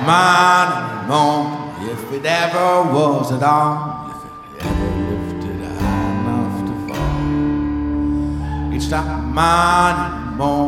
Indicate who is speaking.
Speaker 1: mine anymore. If it ever was at all, if it ever lifted high enough to fall, it's not mine anymore.